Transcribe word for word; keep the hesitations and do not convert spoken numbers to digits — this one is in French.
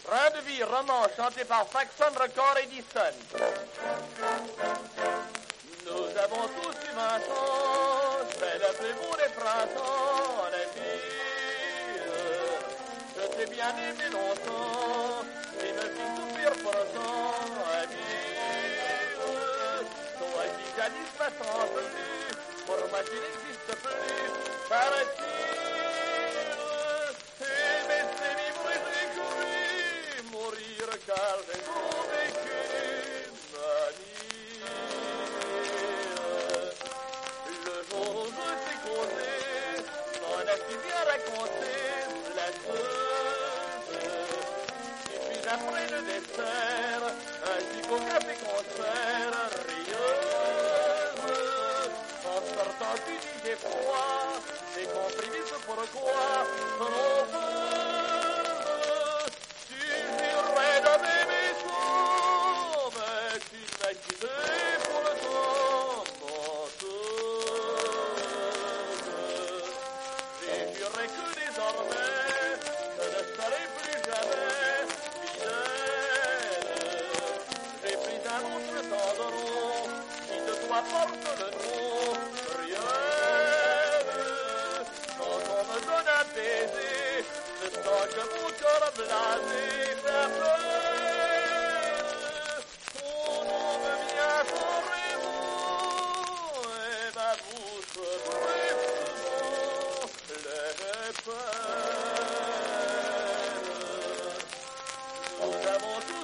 Train de vie, roman chanté par Saxon Record Edison. Nous avons tous eu vingt ans, c'est le plus beau des printemps, les filles. Je t'ai bien aimé longtemps, et me fit souffrir pourtant, amie. Toi qui jadis m'as sans plus, pour moi tu n'existes plus, paraît-il. Aimer c'est vivre et j'ai couru, mourir car j'ai trop vécu, mamie. Le jour où je t'ai causé, m'en as-tu bien raconté la chose. Et puis après le dessert, ainsi qu'au café-concert, rieuse. En sortant tu dis j'ai froid, j'ai compris vite pourquoi, trop heureuse. Tu jurais de m'aimer tout, mais tu t'as quitté pour le temps, menteuse. J'ai juré que désormais, je ne serai plus jamais fidèle. J'ai pris un autre tendron, qui de toi porte le nom, Brielle. Quand on me donne un baiser, je sens que mon cœur blasé s'appelle. Ton nom me vient sans raison, et ma bouche brûle souvent les peines. Nous avons tous